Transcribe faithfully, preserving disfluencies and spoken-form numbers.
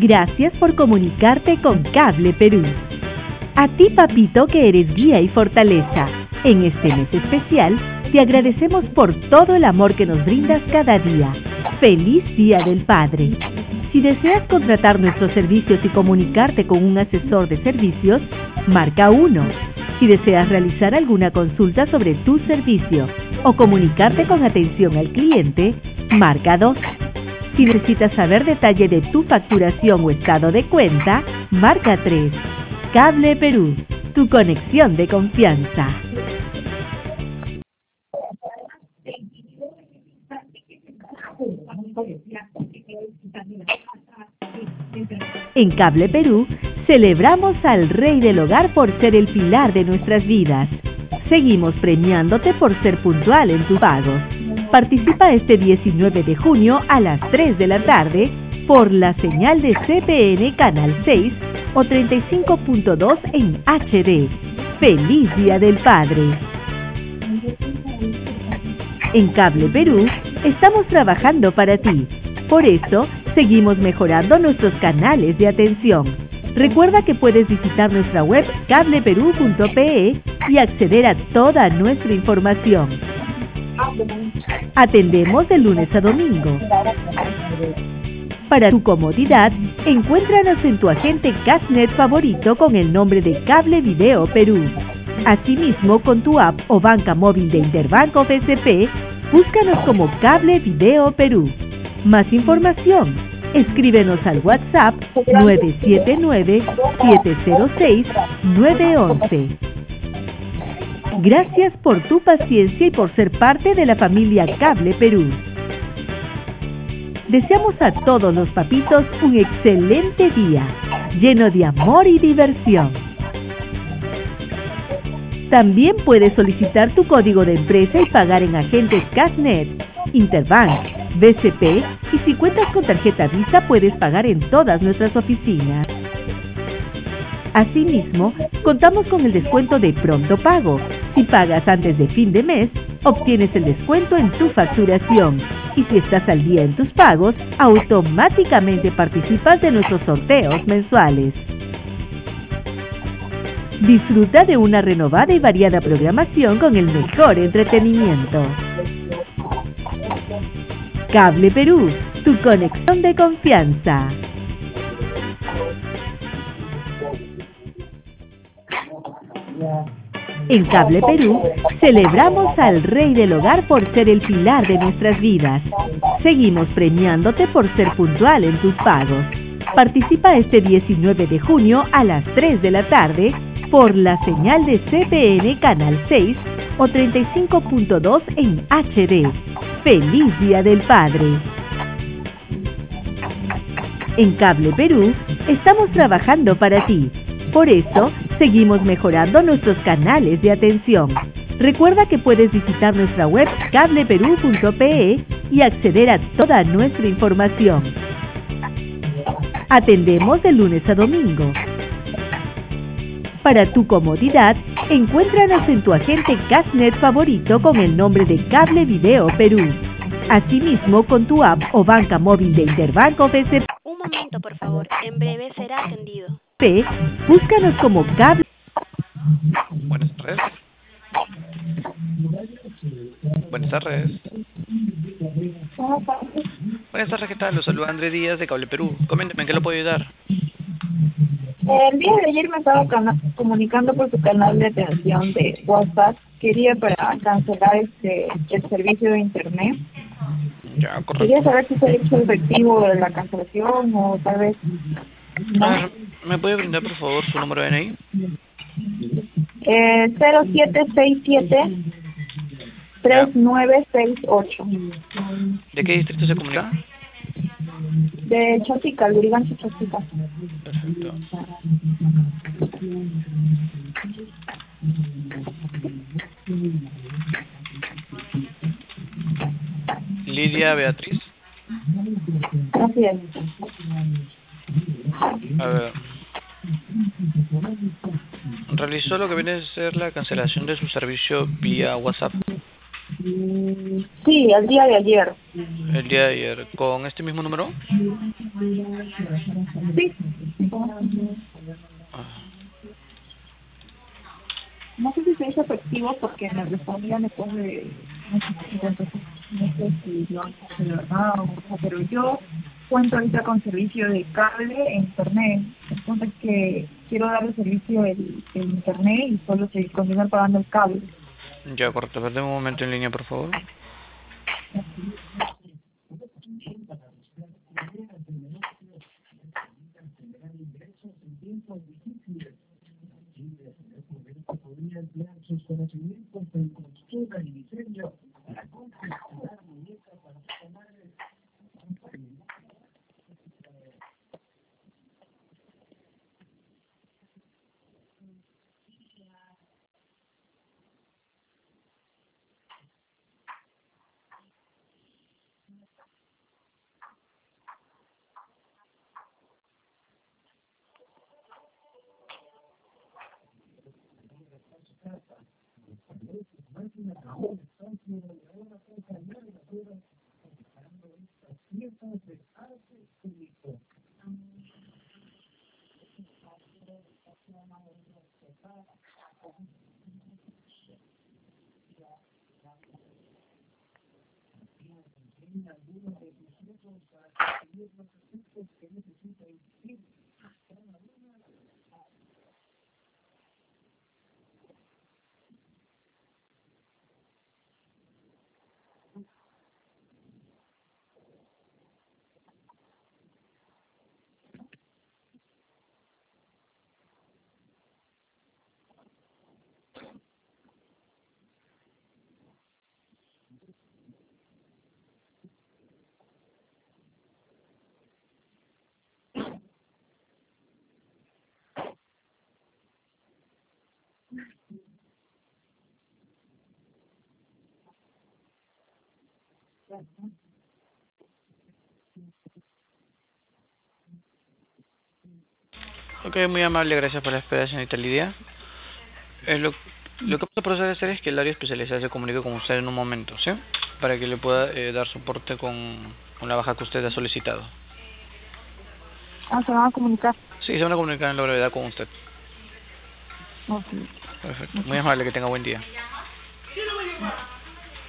Gracias por comunicarte con Cable Perú. A ti, papito, que eres guía y fortaleza. En este mes especial, te agradecemos por todo el amor que nos brindas cada día. ¡Feliz Día del Padre! Si deseas contratar nuestros servicios y comunicarte con un asesor de servicios, marca uno. Si deseas realizar alguna consulta sobre tu servicio o comunicarte con atención al cliente, marca dos. Si necesitas saber detalle de tu facturación o estado de cuenta, marca tres. Cable Perú, tu conexión de confianza. En Cable Perú, celebramos al Rey del Hogar por ser el pilar de nuestras vidas. Seguimos premiándote por ser puntual en tus pagos. Participa este diecinueve de junio a las tres de la tarde por la señal de C P N Canal seis o treinta y cinco punto dos en H D. ¡Feliz Día del Padre! En Cable Perú, estamos trabajando para ti. Por eso, seguimos mejorando nuestros canales de atención. Recuerda que puedes visitar nuestra web cable perú punto pe y acceder a toda nuestra información. Atendemos de lunes a domingo. Para tu comodidad, encuéntranos en tu agente Cashnet favorito con el nombre de Cable Video Perú. Asimismo, con tu app o banca móvil de Interbanco B C P, búscanos como Cable Video Perú. Más información, escríbenos al WhatsApp nueve siete nueve, siete cero seis, nueve uno uno. Gracias por tu paciencia y por ser parte de la familia Cable Perú. Deseamos a todos los papitos un excelente día, lleno de amor y diversión. También puedes solicitar tu código de empresa y pagar en agentes Cashnet, Interbank, B C P y si cuentas con tarjeta Visa puedes pagar en todas nuestras oficinas. Asimismo, contamos con el descuento de Pronto Pago. Si pagas antes de fin de mes, obtienes el descuento en tu facturación. Y si estás al día en tus pagos, automáticamente participas de nuestros sorteos mensuales. Disfruta de una renovada y variada programación con el mejor entretenimiento. Cable Perú, tu conexión de confianza. En Cable Perú, celebramos al Rey del Hogar por ser el pilar de nuestras vidas. Seguimos premiándote por ser puntual en tus pagos. Participa este diecinueve de junio a las tres de la tarde por la señal de C P N Canal seis o treinta y cinco punto dos en H D. ¡Feliz Día del Padre! En Cable Perú, estamos trabajando para ti. Por eso, seguimos mejorando nuestros canales de atención. Recuerda que puedes visitar nuestra web cable perú punto pe y acceder a toda nuestra información. Atendemos de lunes a domingo. Para tu comodidad, encuéntranos en tu agente Cashnet favorito con el nombre de Cable Video Perú. Asimismo, con tu app o banca móvil de Interbanco B C P. Un momento, por favor. En breve será atendido. P, búscanos como Cable. Buenas tardes. Buenas tardes. Buenas tardes, ¿qué tal? Los saluda Andrés Díaz de Cable Perú. Coménteme, ¿en qué lo puedo ayudar? El día de ayer me estaba comunicando por su canal de atención de WhatsApp. Quería para cancelar este el servicio de internet. Ya, correcto. Quería saber si se ha hecho efectivo de la cancelación o tal vez no. Ah, ¿me puede brindar, por favor, su número de N I? Eh, cero siete seis siete, tres nueve seis ocho. ¿De qué distrito se comunica? De Chotica, Lurigancho, Chotica. Perfecto. Lidia Beatriz. Así es. A ver. Realizó lo que viene a ser la cancelación de su servicio vía WhatsApp. Sí, el día de ayer. El día de ayer. ¿Con este mismo número? Sí. Ah, No sé si se hizo efectivo porque me respondían después de no sé, entonces no sé si lo han hecho de verdad o no, pero yo cuento ahorita con servicio de cable e internet. Entonces que quiero darle servicio el, el internet y solo seguir continuar pagando el cable. ya, correcto. Perdón un momento en línea, por favor. Ok, muy amable, gracias por la espera, señorita Lidia. Eh, lo, lo que puedo proceder a hacer es que el área especializada se comunique con usted en un momento, ¿sí? Para que le pueda eh, dar soporte con, con la baja que usted ha solicitado. Ah, se van a comunicar. Sí, se van a comunicar en la brevedad con usted. Ok. Perfecto. Muy amable, que tenga buen día.